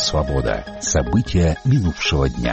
Свобода. События минувшего дня.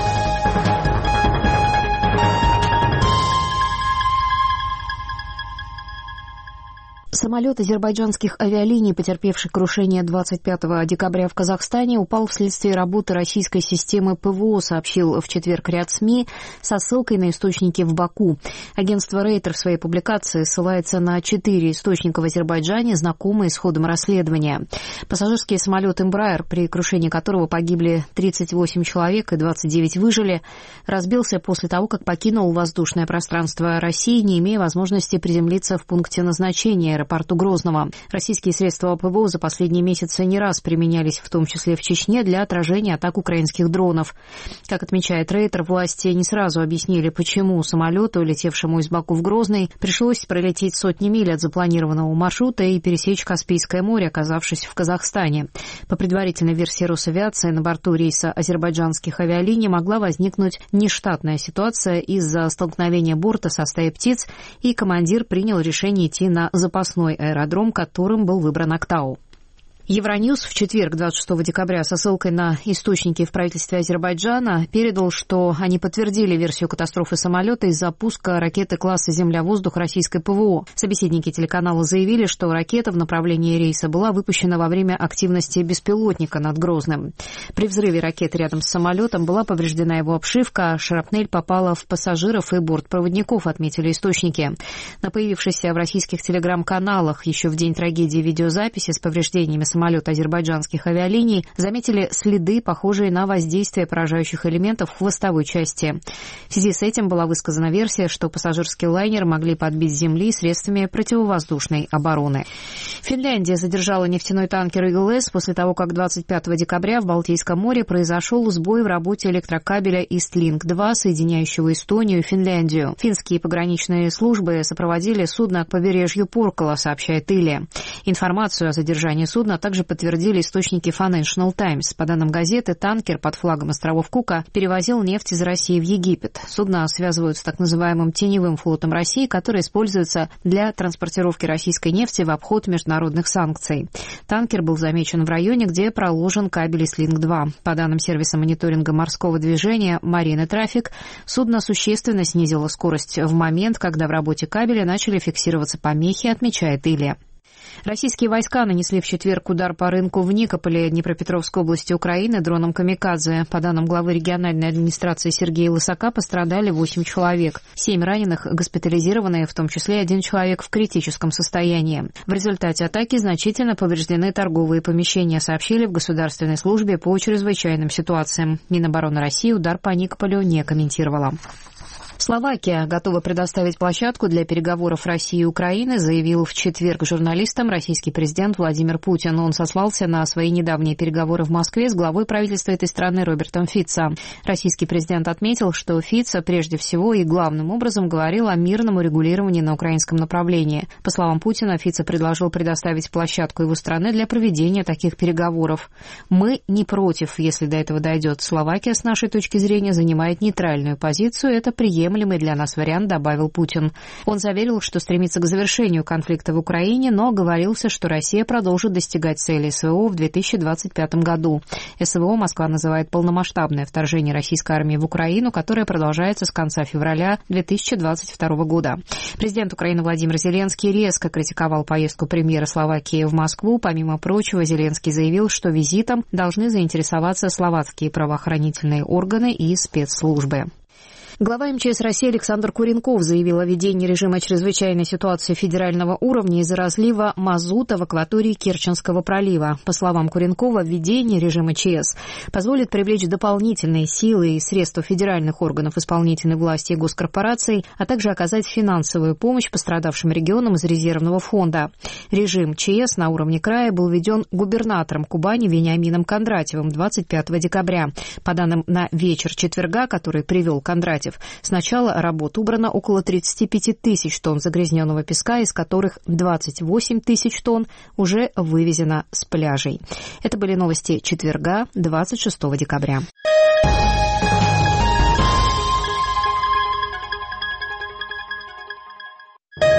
Самолет азербайджанских авиалиний, потерпевший крушение 25 декабря в Казахстане, упал вследствие работы российской системы ПВО, сообщил в четверг ряд СМИ со ссылкой на источники в Баку. Агентство Рейтер в своей публикации ссылается на 4 источника в Азербайджане, знакомые с ходом расследования. Пассажирский самолет «Эмбраер», при крушении которого погибли 38 человек и 29 выжили, разбился после того, как покинул воздушное пространство России, не имея возможности приземлиться в пункте назначения аэропорту Грозного. Российские средства ПВО за последние месяцы не раз применялись, в том числе в Чечне, для отражения атак украинских дронов. Как отмечает Рейтер, власти не сразу объяснили, почему самолету, летевшему из Баку в Грозный, пришлось пролететь сотни миль от запланированного маршрута и пересечь Каспийское море, оказавшись в Казахстане. По предварительной версии Росавиации, на борту рейса азербайджанских авиалиний могла возникнуть нештатная ситуация из-за столкновения борта со стаей птиц, и командир принял решение идти на запасной аэродром, которым был выбран Актау. Евроньюз в четверг, 26 декабря, со ссылкой на источники в правительстве Азербайджана, передал, что они подтвердили версию катастрофы самолета из-за пуска ракеты класса «Земля-воздух» российской ПВО. Собеседники телеканала заявили, что ракета в направлении рейса была выпущена во время активности беспилотника над Грозным. При взрыве ракеты рядом с самолетом была повреждена его обшивка, а шрапнель попала в пассажиров и бортпроводников, отметили источники. На появившейся в российских телеграм-каналах еще в день трагедии видеозаписи с повреждениями самолет азербайджанских авиалиний заметили следы, похожие на воздействие поражающих элементов в хвостовой части. В связи с этим была высказана версия, что пассажирский лайнер могли подбить с земли средствами противовоздушной обороны. Финляндия задержала нефтяной танкер «ИГЛС» после того, как 25 декабря в Балтийском море произошел сбой в работе электрокабеля «Истлинк-2», соединяющего Эстонию и Финляндию. Финские пограничные службы сопроводили судно к побережью Поркала, сообщает Yle. Информацию о задержании судна также подтвердили источники Financial Times. По данным газеты, танкер под флагом островов Кука перевозил нефть из России в Египет. Судно связывают с так называемым теневым флотом России, который используется для транспортировки российской нефти в обход международных санкций. Танкер был замечен в районе, где проложен кабель «Истлинк-2». По данным сервиса мониторинга морского движения «Marine Traffic», судно существенно снизило скорость в момент, когда в работе кабеля начали фиксироваться помехи, отмечает Yle. Российские войска нанесли в четверг удар по рынку в Никополе Днепропетровской области Украины дроном «Камикадзе». По данным главы региональной администрации Сергея Лысака, пострадали 8 человек. 7 раненых госпитализированы, в том числе 1 человек в критическом состоянии. В результате атаки значительно повреждены торговые помещения, сообщили в Государственной службе по чрезвычайным ситуациям. Минобороны России удар по Никополю не комментировала. Словакия готова предоставить площадку для переговоров России и Украины, заявил в четверг журналистам российский президент Владимир Путин. Он сослался на свои недавние переговоры в Москве с главой правительства этой страны Робертом Фицо. Российский президент отметил, что Фицо прежде всего и главным образом говорил о мирном урегулировании на украинском направлении. По словам Путина, Фицо предложил предоставить площадку его страны для проведения таких переговоров. «Мы не против, если до этого дойдет. Словакия, с нашей точки зрения, занимает нейтральную позицию. Это приемлемый для нас вариант», добавил Путин. Он заверил, что стремится к завершению конфликта в Украине, но оговорился, что Россия продолжит достигать цели СВО в 2025 году. СВО Москва называет полномасштабное вторжение российской армии в Украину, которое продолжается с конца февраля 2022 года. Президент Украины Владимир Зеленский резко критиковал поездку премьера Словакии в Москву. Помимо прочего, Зеленский заявил, что визитом должны заинтересоваться словацкие правоохранительные органы и спецслужбы. Глава МЧС России Александр Куренков заявил о введении режима чрезвычайной ситуации федерального уровня из-за разлива мазута в акватории Керченского пролива. По словам Куренкова, введение режима ЧС позволит привлечь дополнительные силы и средства федеральных органов исполнительной власти и госкорпораций, а также оказать финансовую помощь пострадавшим регионам из резервного фонда. Режим ЧС на уровне края был введен губернатором Кубани Вениамином Кондратьевым 25 декабря. По данным на вечер четверга, который привел Кондратьев, с начала работ убрано около 35 тысяч тонн загрязненного песка, из которых 28 тысяч тонн уже вывезено с пляжей. Это были новости четверга, 26 декабря.